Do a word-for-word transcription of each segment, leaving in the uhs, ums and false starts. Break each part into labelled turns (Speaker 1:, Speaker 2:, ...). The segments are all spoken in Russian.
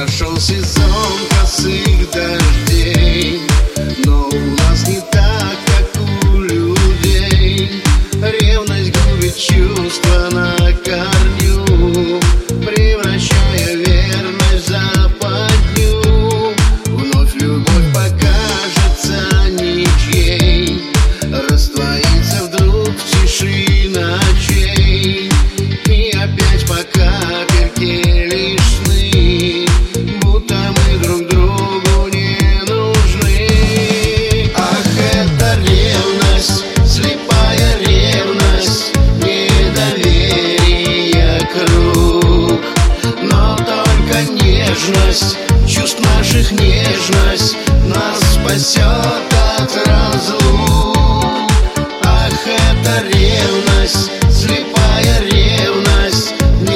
Speaker 1: Прошел сезон косых дождей, но у нас не так, как у людей. Ревность губит чувства на корню, превращая верность в западню. Вновь любовь покажется ничьей, растворится вдруг в тиши ночей. И опять по капельке лишь сны, будто мы друг другу не нужны. Ах, это ревность, слепая ревность, недоверие круг. Но только нежность, чувств наших нежность нас спасет от разлук. Ах, это ревность, слепая ревность,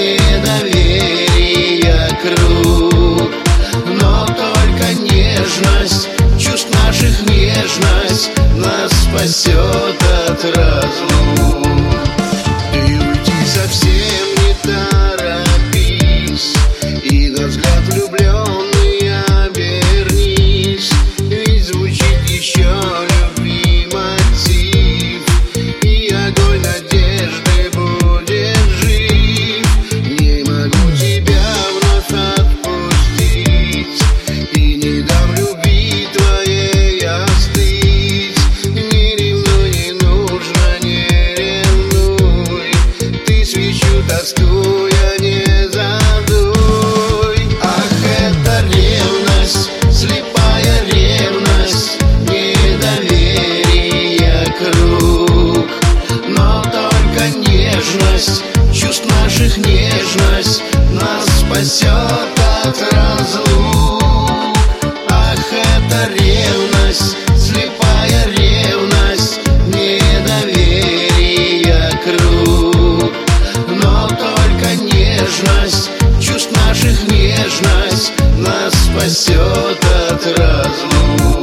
Speaker 1: недоверие круг. Но только нежность, чувств наших нежность нас спасет от разлук. Ты уйди совсем не торопись, и на взгляд влюбленный обернись. Ведь звучит еще любви мотив, и огонь надежды будет жив. Не могу тебя вновь отпустить, и не дам любви твоей остыть. Не ревнуй, не нужно, не ревнуй, ты свечу тоскуя не задуй. Ах, это ревность, слепая ревность, недоверие круг. Но только нежность, чувств наших нежность нас спасет от разлук. Ах, это ревность, слепая ревность, недоверие круг. Но только нежность, чувств наших нежность нас спасет от разлук.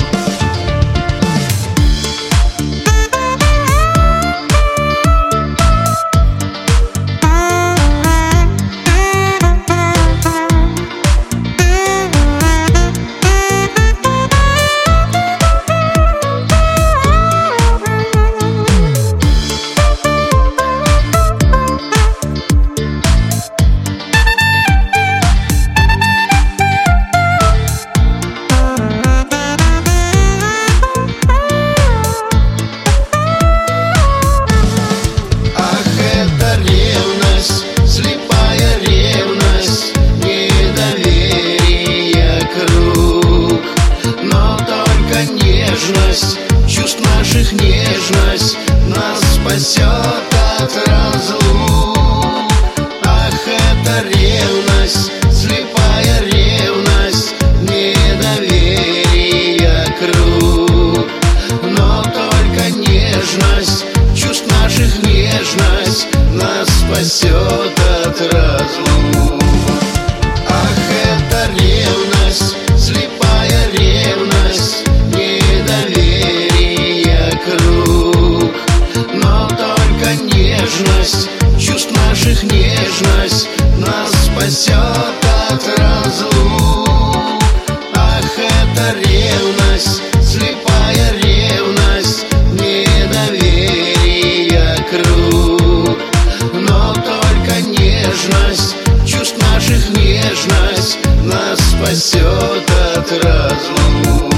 Speaker 1: Чувств наших нежность нас спасет от разлук. Ах, это ревность, слепая ревность, недоверие круг. Но только нежность, чувств наших нежность нас спасет от разлук. Ах, это ревность, слепая ревность, недоверие круг. Но только нежность, чувств наших нежность нас спасет от разлук. Ах, это ревность, слепая ревность, недоверие круг. Но только нежность, чувств наших нежность нас спасет от разлук.